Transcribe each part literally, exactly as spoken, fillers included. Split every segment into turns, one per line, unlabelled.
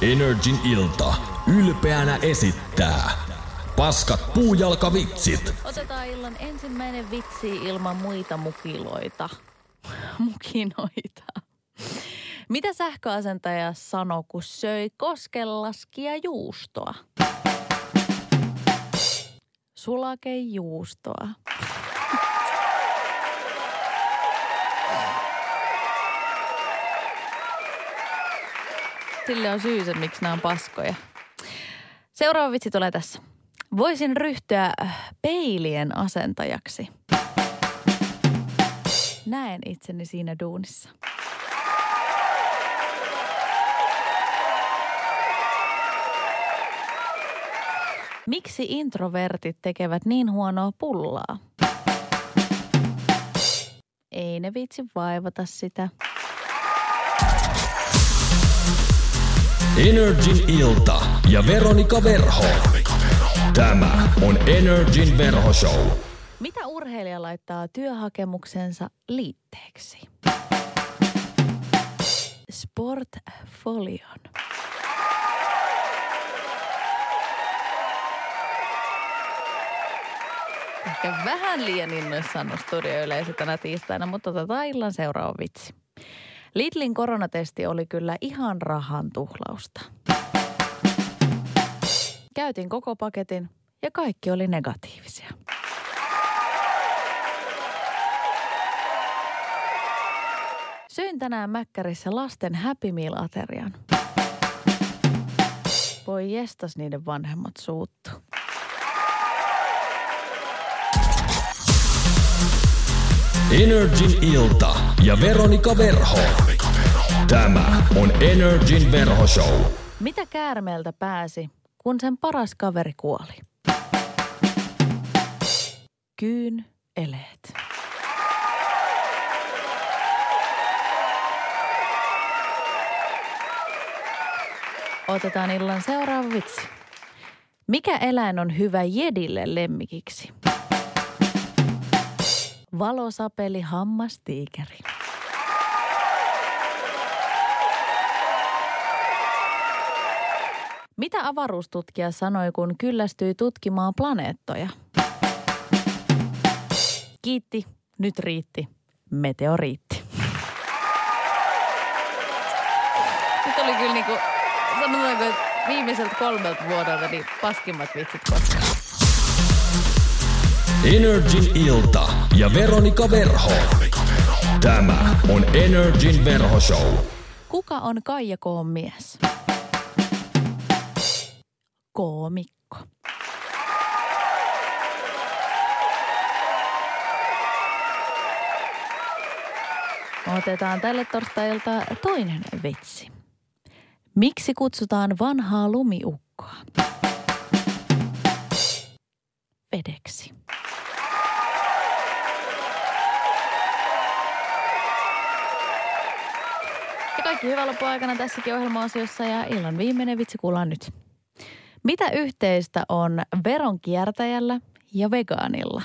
Energin ilta ylpeänä esittää paskat puujalkavitsit.
Otetaan illan ensimmäinen vitsi ilman muita mukiloita. Mukinoita. Mitä sähköasentaja sanoi, kun söi koskenlaskia juustoa? Sulakejuustoa. Sille on syysä, miksi nämä on paskoja. Seuraava vitsi tulee tässä. Voisin ryhtyä peilien asentajaksi. Näen itseni siinä duunissa. Miksi introvertit tekevät niin huonoa pullaa? Ei ne viitsi vaivata sitä.
Energin ilta ja Veronika Verho. Tämä on Energin Verho-show.
Mitä urheilija laittaa työhakemuksensa liitteeksi? Sportfolion. Ehkä vähän liian innoissaan on studioyleisö tänä tiistaina, mutta otetaan illan seuraava vitsi. Lidlin koronatesti oli kyllä ihan rahan tuhlausta. Käytin koko paketin ja kaikki oli negatiivisia. Söin tänään Mäkkärissä lasten Happy Meal-aterian. Voi jestas, niiden vanhemmat suuttu.
Energin ilta ja Veronika Verho. Tämä on Energin Verho-show.
Mitä käärmeeltä pääsi, kun sen paras kaveri kuoli? Kyyn eleet. Otetaan illan seuraava vitsi. Mikä eläin on hyvä jedille lemmikiksi? Valosapeli hammastiikeri. Mitä avaruustutkija sanoi, kun kyllästyi tutkimaan planeettoja? Kiitti, nyt riitti, meteoriitti. Nyt oli kyllä niinku, sanotaanko, että viimeiseltä kolmelta vuodelta niin paskimmat vitsit koskaan.
Energin ilta ja Veronika Verho. Tämä on Energin Verho-show.
Kuka on Kaija K:n mies? Koomikko. Otetaan tälle torstailta toinen vitsi. Miksi kutsutaan vanhaa lumiukkoa? Vedeksi. Ja kaikki hyvä loppuaikana tässäkin ohjelma-osiossa ja illan viimeinen vitsi kuullaan nyt. Mitä yhteistä on veronkiertäjällä ja vegaanilla?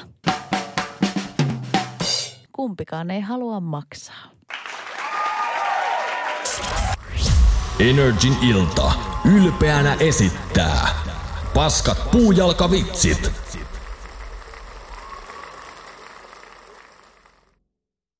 Kumpikaan ei halua maksaa.
Energin ilta ylpeänä esittää paskat puujalkavitsit.